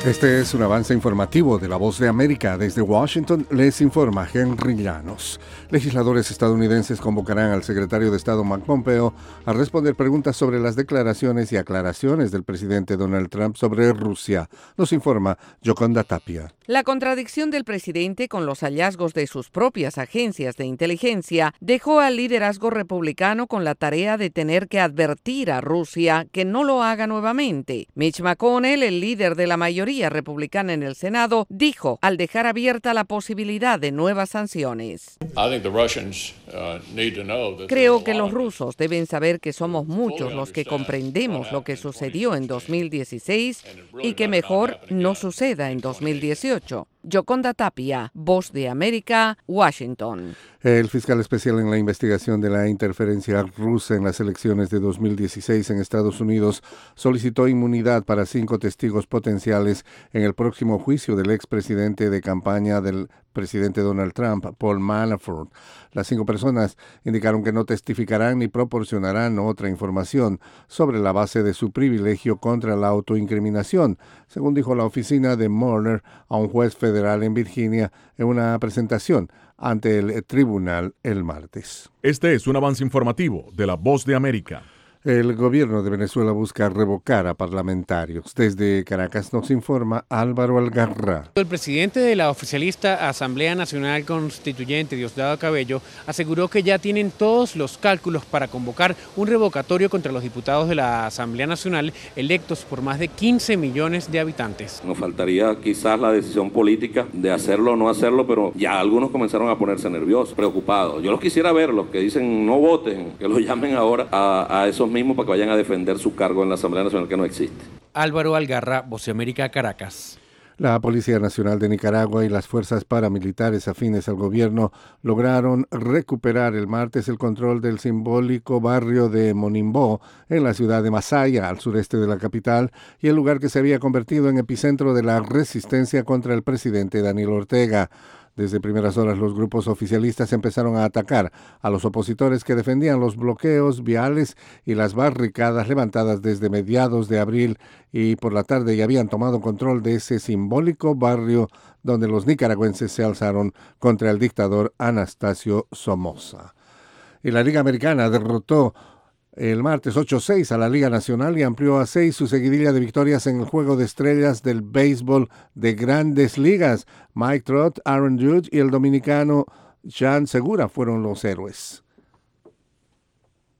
Este es un avance informativo de La Voz de América. Desde Washington les informa Henry Llanos. Legisladores estadounidenses convocarán al secretario de Estado Mike Pompeo a responder preguntas sobre las declaraciones y aclaraciones del presidente Donald Trump sobre Rusia. Nos informa Yoconda Tapia. La contradicción del presidente con los hallazgos de sus propias agencias de inteligencia dejó al liderazgo republicano con la tarea de tener que advertir a Rusia que no lo haga nuevamente. Mitch McConnell, el líder de la mayoría republicana en el Senado, dijo al dejar abierta la posibilidad de nuevas sanciones. Creo que los rusos deben saber que somos muchos los que comprendemos lo que sucedió en 2016 y que mejor no suceda en 2018. Yoconda Tapia, Voz de América, Washington. El fiscal especial en la investigación de la interferencia rusa en las elecciones de 2016 en Estados Unidos solicitó inmunidad para 5 testigos potenciales en el próximo juicio del expresidente de campaña del presidente Donald Trump, Paul Manafort. Las 5 personas indicaron que no testificarán ni proporcionarán otra información sobre la base de su privilegio contra la autoincriminación, según dijo la oficina de Mueller a un juez federal en Virginia en una presentación ante el tribunal el martes. Este es un avance informativo de La Voz de América. El gobierno de Venezuela busca revocar a parlamentarios. Desde Caracas nos informa Álvaro Algarra. El presidente de la oficialista Asamblea Nacional Constituyente, Diosdado Cabello, aseguró que ya tienen todos los cálculos para convocar un revocatorio contra los diputados de la Asamblea Nacional electos por más de 15 millones de habitantes. Nos faltaría quizás la decisión política de hacerlo o no hacerlo, pero ya algunos comenzaron a ponerse nerviosos, preocupados. Yo los quisiera ver, los que dicen no voten, que los llamen ahora a esos mismo para que vayan a defender su cargo en la Asamblea Nacional que no existe. Álvaro Algarra, Voz de América, Caracas. La Policía Nacional de Nicaragua y las fuerzas paramilitares afines al gobierno lograron recuperar el martes el control del simbólico barrio de Monimbó en la ciudad de Masaya, al sureste de la capital, y el lugar que se había convertido en epicentro de la resistencia contra el presidente Daniel Ortega. Desde primeras horas los grupos oficialistas empezaron a atacar a los opositores que defendían los bloqueos viales y las barricadas levantadas desde mediados de abril, y por la tarde ya habían tomado control de ese simbólico barrio donde los nicaragüenses se alzaron contra el dictador Anastasio Somoza. Y la Liga Americana derrotó el martes 8-6 a la Liga Nacional y amplió a 6 su seguidilla de victorias en el Juego de Estrellas del béisbol de Grandes Ligas. Mike Trout, Aaron Judge y el dominicano Jean Segura fueron los héroes.